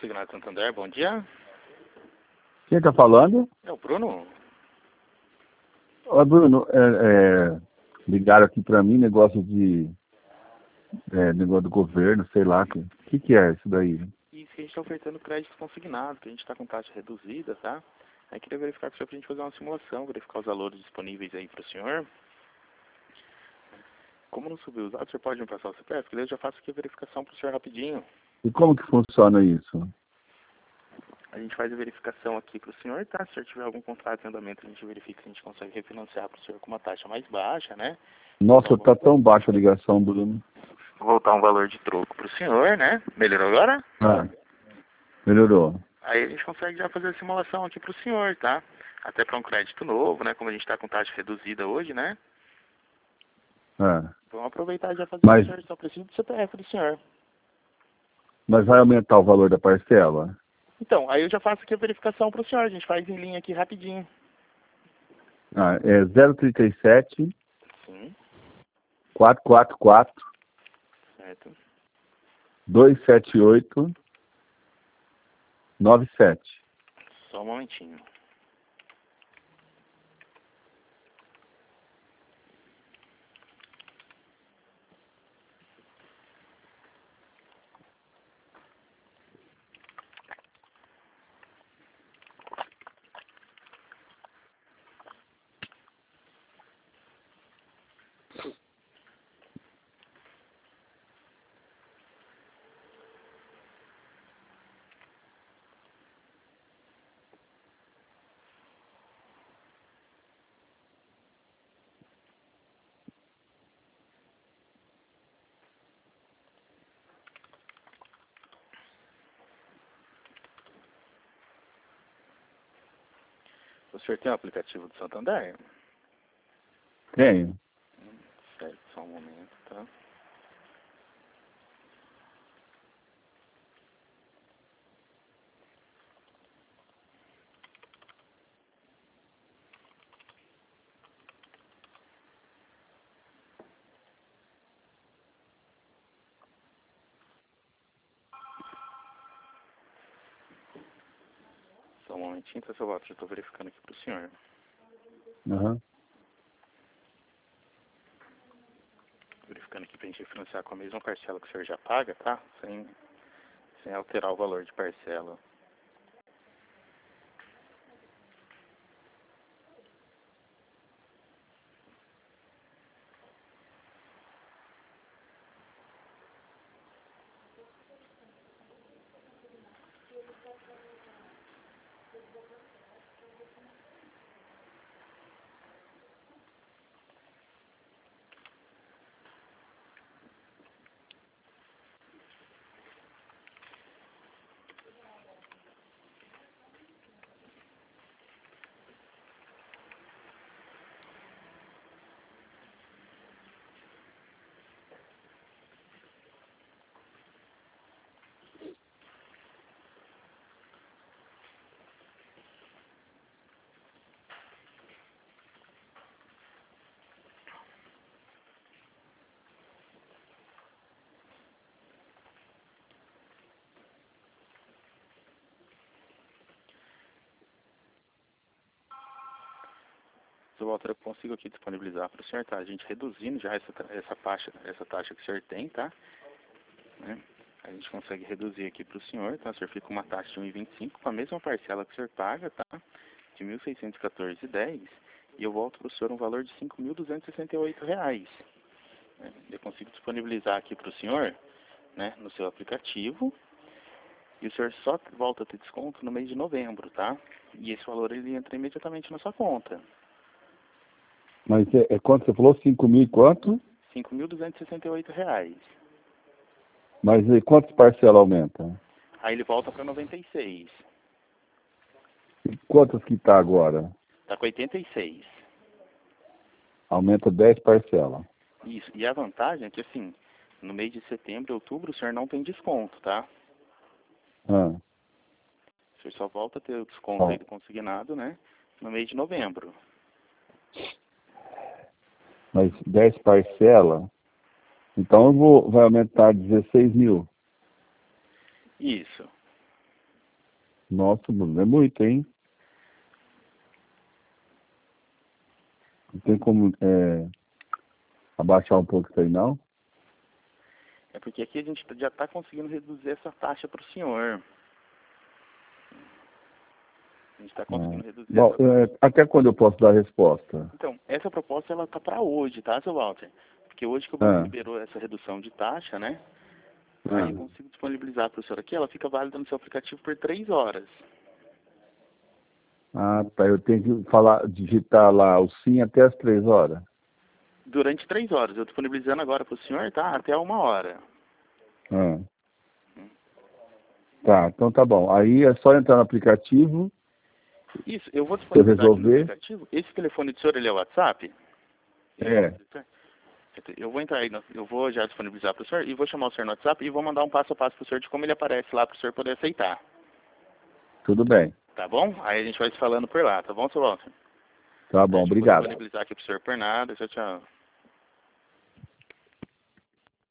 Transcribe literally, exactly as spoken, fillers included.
Consignado Santander, bom dia. Quem está falando? É o Bruno. Ô, Bruno, é, é, ligaram aqui para mim, negócio de... É, negócio do governo, sei lá, o que, que, que é isso daí? Isso, a gente está ofertando crédito consignado, que a gente está com taxa reduzida, tá? Aí queria verificar com o senhor para a gente fazer uma simulação, verificar os valores disponíveis aí para o senhor. Como não subiu os dados, o senhor pode me passar o C P F? Que daí eu já faço aqui a verificação para o senhor rapidinho. E como que funciona isso? A gente faz a verificação aqui para o senhor, tá? Se o senhor tiver algum contrato em andamento, a gente verifica se a gente consegue refinanciar para o senhor com uma taxa mais baixa, né? Nossa, tá tão baixa a ligação, Bruno. Voltar um valor de troco para o senhor, né? Melhorou agora? Ah, melhorou. Aí a gente consegue já fazer a simulação aqui para o senhor, tá? Até para um crédito novo, né? Como a gente está com taxa reduzida hoje, né? Ah, Vamos aproveitar e já fazer mas, o senhor. Só preciso do C P F do senhor. mas vai aumentar o valor da parcela? Então, aí eu já faço aqui a verificação para o senhor. A gente faz em linha aqui rapidinho. Ah, é zero trinta e sete, Sim, quatrocentos e quarenta e quatro, certo. duzentos e setenta e oito, noventa e sete. Só um momentinho. O senhor tem o aplicativo do Santander? Tenho. Certo, só um momento, tá? Só um momentinho, tá, seu voto? Já estou verificando aqui para o senhor. Uhum. Verificando aqui para a gente refinanciar com a mesma parcela que o senhor já paga, tá? Sem, sem alterar o valor de parcela. Seu Walter, eu consigo aqui disponibilizar para o senhor, tá? A gente reduzindo já essa, essa, taxa, essa taxa que o senhor tem, tá? Né? A gente consegue reduzir aqui para o senhor, tá? O senhor fica com uma taxa de um vírgula vinte e cinco com a mesma parcela que o senhor paga, tá? De mil seiscentos e quatorze reais e dez centavos. E eu volto para o senhor um valor de cinco mil duzentos e sessenta e oito reais. Né? Eu consigo disponibilizar aqui para o senhor, né? No seu aplicativo. E o senhor só volta a ter desconto no mês de novembro, tá? E esse valor ele entra imediatamente na sua conta. Mas é, é quanto você falou? cinco mil e quanto? cinco mil duzentos e sessenta e oito reais. Mas e quantas parcelas aumenta? Aí ele volta para noventa e seis. E quantas que está agora? Tá com oitenta e seis. Aumenta dez parcelas. Isso. E a vantagem é que, assim, no mês de setembro e outubro o senhor não tem desconto, tá? Ah, O senhor só volta a ter o desconto aí ó. do consignado, né? No mês de novembro. Mas dez parcelas, então eu vou, vai aumentar dezesseis mil. Isso. Nossa, Bruno, é muito, hein? Não tem como é, abaixar um pouco isso aí, não? É porque aqui a gente já está conseguindo reduzir essa taxa para o senhor. A gente está conseguindo Ah. reduzir Bom, essa é, até quando eu posso dar a resposta? Então, essa proposta ela tá para hoje, tá, seu Walter? Porque hoje que o banco Ah, liberou essa redução de taxa, né? Aí eu ah. consigo disponibilizar para o senhor aqui, ela fica válida no seu aplicativo por três horas. Ah, tá. Eu tenho que falar, digitar lá o sim até as três horas. Durante três horas. Eu disponibilizando agora para o senhor, tá? Até uma hora. Ah. Tá, então tá bom. Aí é só entrar no aplicativo, Isso, eu vou se eu disponibilizar aqui no resolver. aplicativo. Esse telefone do senhor, ele é o WhatsApp? É, Eu vou entrar aí, no, eu vou já disponibilizar para o senhor e vou chamar o senhor no WhatsApp e vou mandar um passo a passo para o senhor de como ele aparece lá para o senhor poder aceitar. tudo bem. Tá bom? Aí a gente vai se falando por lá, tá bom, seu Walter? Tá bom, Aí eu vou obrigado. disponibilizar aqui pro senhor por nada. Tchau, tchau.